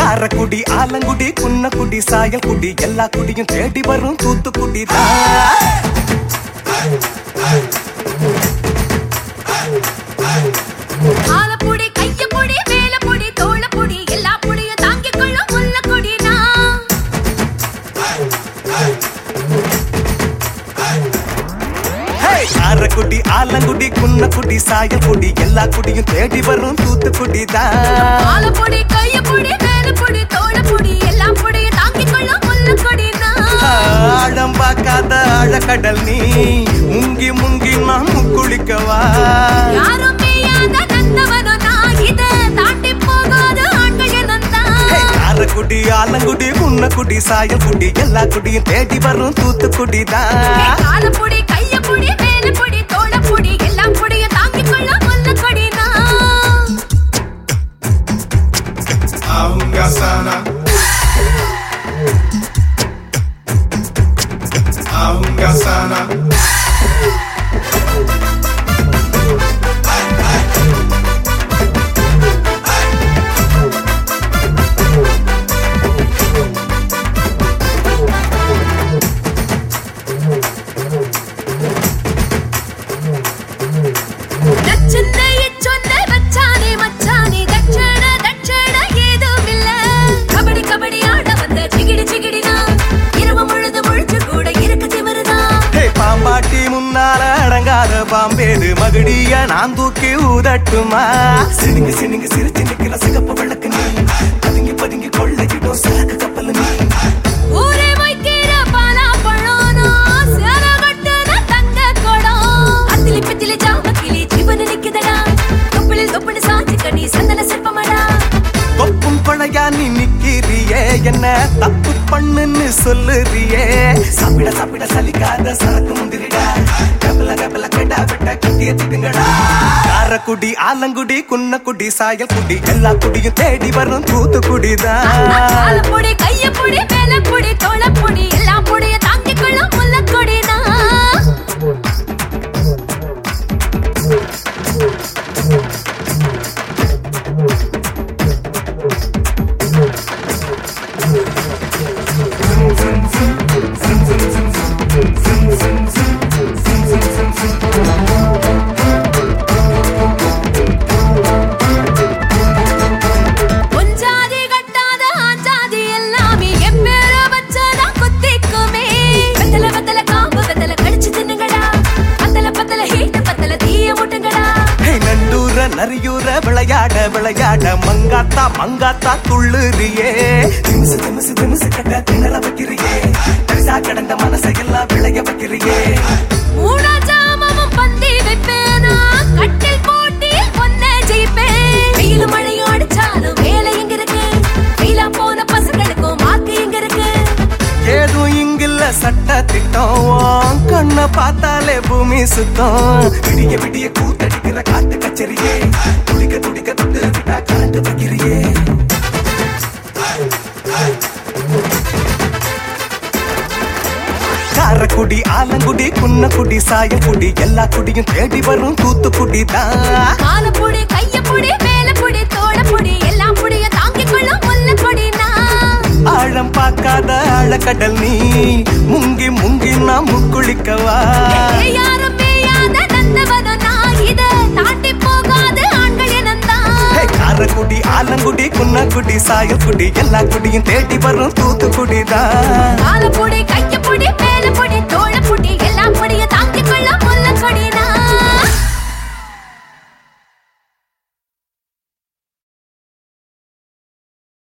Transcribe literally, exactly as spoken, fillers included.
காரக்குடி ஆலங்குடி குன்னக்குடி சாயல்குடி எல்லா குடியும் தேடி வரும் தூத்துக்குடி தான். ஆலப்புடி கையப்புடி வேலப்புடி தோளப்புடி எல்லா புடியும் தாங்கிக் கொள்ளும் முல்லக்குடி நான். காரக்குடி ஆலங்குடி குன்னக்குடி சாயல்குடி எல்லா குடியும் தேடி வரும் தூத்துக்குடி தான். ஆலப்புடி கையப்புடி வேலப்புடி தோளப்புடி எல்லா புடியும் தாங்கிக் கொள்ளும் முல்லக்குடி நான். ஆழம் பார்க்காத ஆழக்கடல் நீ முங்கி முங்கி நாம் குளிக்கவா. யாரும் மேயாத நந்தவனோ நான் இத தாண்டி போகாத ஆண்கள் என்னந்தான். காரக்குடி ஆலங்குடி குன்னக்குடி சாயல்குடி எல்லா குடியும் தேடி வரும் தூத்துக்குடி தான். ஆலப்புடி கையப்புடி வேலப்புடி தோளப்புடி எல்லா புடியும் தாங்கிக் கொள்ளும் முல்லக்குடி நான். Aunga sana Aunga sana பாம்பேது மகுடிய நான் தூக்கி ஊதட்டுமா. சினிங்க சினிங்க சிரிச்சு நிக்கிற சிகப்பு விளக்கு நீ பதுங்கி பதுங்கி கொள்ளையிடும் சரக்கு கப்பல் நீ. ஊரே வைக்கிற பாலா பழோனோ சேர கட்டுன தங்க கொடம் அத்திலி பித்திலி ஜாமக்கிலி ஜீவன நிக்குதடா தொப்பிலில் தொப்புனு சாஞ்சி கண்ணி சந்தன சிற்பமடா. தொப்பும் கொளையா நீ நிக்கிறியே என்ன தப்பு பண்ணுன்னு சொல்லுறியே. சாப்பிட சாப்பிட சலிக்காத சரக்கு முந்திரிடா கபல கபல கெடா விட்ட கட்டிய திடுங்கடா. காரக்குடி ஆலங்குடி குன்னக்குடி சாயல்குடி எல்லா குடியும் தேடி வரும் தூத்துக்குடிதான். ஆலப்புடி கையப்புடி வேலப்புடி தோளப்புடி எல்லா புடியும் தாங்கிக் கொள்ளும் முல்லக்குடி நான். பொஞ்சாதி கட்டாத ஆஞ்சாதி எல்லாமே என் பேர வச்சதா குத்திக்குமே. பத்தல பத்தல காம்பு பத்தல கடிச்சு தின்னுங்கடா பத்தல பத்தல ஹீட்டு பத்தல தீய முட்டுங்கடா. நண்டூர நரியூர விளையாட விளையாட மங்காத்தா மங்காத்தா துள்ளுறியே. திமிசு திமிசு திமிசு கட்ட திணற வைக்கிறியே பரிசா கடந்த மனசையெல்லாம் விளைய வைக்கிறியே. மூணா ஜாமமும் பந்தி வைப்பேனா கட்டில் போட்டியில் பொன்ன ஜெயிப்பேன். வெயில் மழையும் அடிச்சாலும் வேலை எங்க இருக்கு வெயிலா போன பசங்களுக்கும் மாக்கு எங்க இருக்கு. ஏதும் இங்கில்ல சட்ட திட்டம் கண்ண பார்த்தாலே பூமி சுத்தம். விடிய விடிய கூத்தடிக்கிற காட்டு கச்சேரியே துடிக்க துடிக்க தொட்டு விட்டா கரண்ட் வைக்கிறியே. காரக்குடி ஆலங்குடி குன்னக்குடி சாயல்குடி எல்லா குடியும் தேடி வரும் தூத்துக்குடி தான். ஆலப்புடி கையப்புடி வேலப்புடி தோளப்புடி எல்லா புடியும் தாங்கிக் கொள்ளும் முல்லக்குடி நான். ஆழம் பார்க்காத ஆழக்கடல் நீ முங்கி முங்கி நாம் குளிக்கவா. யாரும் மேயாத நந்தவனோ நான் இத தாண்டி போகாத ஆண்கள் என்னந்தான். காரக்குடி ஆலங்குடி குன்னக்குடி சாயல்குடி எல்லா குடியும் தேடி வரும் தூத்துக்குடி தான்.